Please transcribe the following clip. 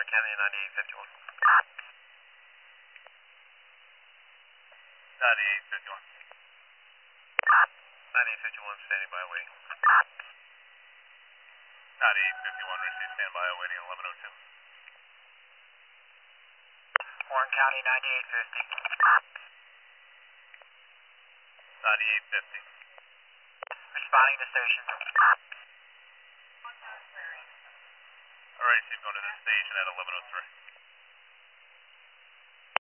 Warren County 9851. 9851. 9851, standing by waiting. 9851, receive standby awaiting 1102. Warren County 9850. 9850. Responding to station. Alright, Steve, going to the station at 1103.